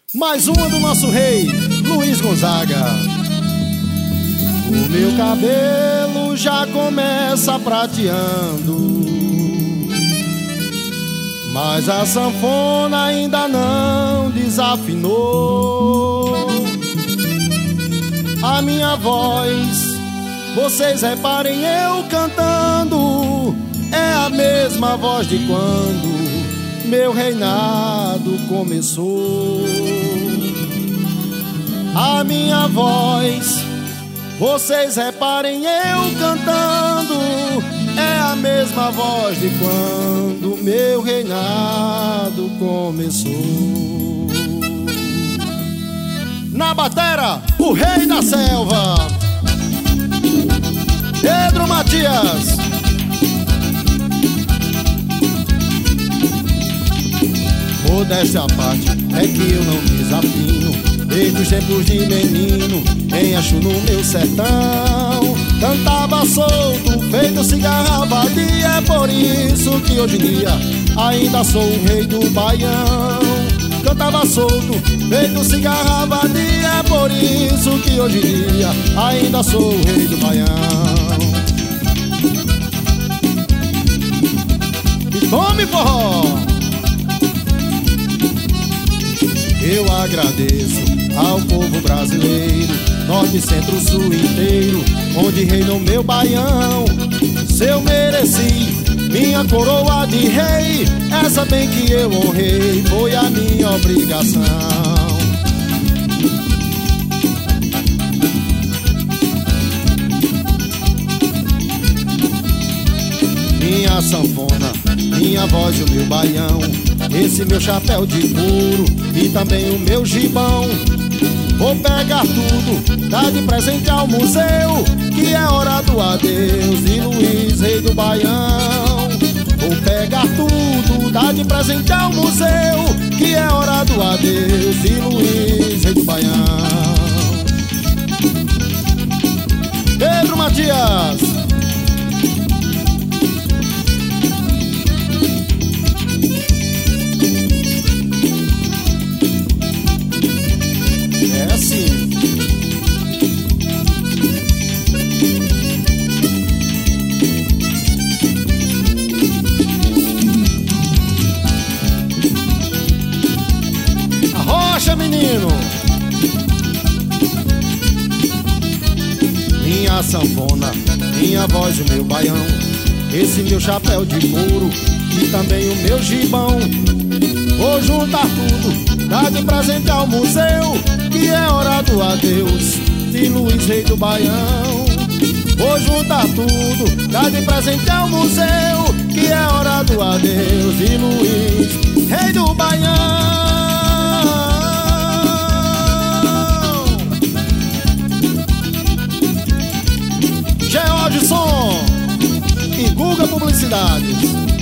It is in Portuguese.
Mais uma do nosso rei, Luiz Gonzaga. O meu cabelo já começa prateando, mas a sanfona ainda não desafinou. A minha voz, vocês reparem eu cantando, é a mesma voz de quando meu reinado começou. A minha voz, vocês reparem eu cantando, é a mesma voz de quando meu reinado começou. Na batera, o rei da selva, Pedro Matias. Modéstia à parte, é que eu não desafino, desde os tempos de menino, em Acho no meu sertão. Cantava solto, feito cigarra vadia, é por isso que hoje em dia ainda sou o rei do baião. Cantava solto, feito cigarra vadia, é por isso que hoje em dia ainda sou o rei do baião. E tome forró! Eu agradeço ao povo brasileiro, norte, centro, sul inteiro, onde reina o meu baião. Se eu mereci minha coroa de rei, essa bem que eu honrei, foi a minha obrigação. Minha sanfona, minha voz e o meu baião, esse meu chapéu de couro e também o meu gibão. Vou pegar tudo, dar de presente ao museu, que é hora do adeus de Luiz, rei do baião. Vou pegar tudo, dar de presente ao museu, que é hora do adeus de Luiz, rei do baião. Pedro Matias. É assim. Arrocha, menino. Minha sanfona, minha voz e o meu baião, esse meu chapéu de couro e também o meu gibão. Vou juntar tudo, dar de presente ao museu, que é hora do adeus de Luiz, rei do baião. Vou juntar tudo, dar de presente ao museu, que é hora do adeus de Luiz, rei do baião. George Som e Guga Publicidades.